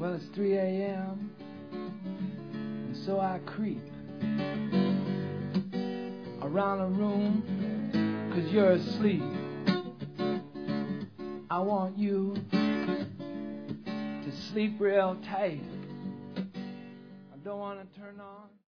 Well, it's 3 a.m. and so I creep around the room 'cause you're asleep. I want you to sleep real tight. I don't want to turn on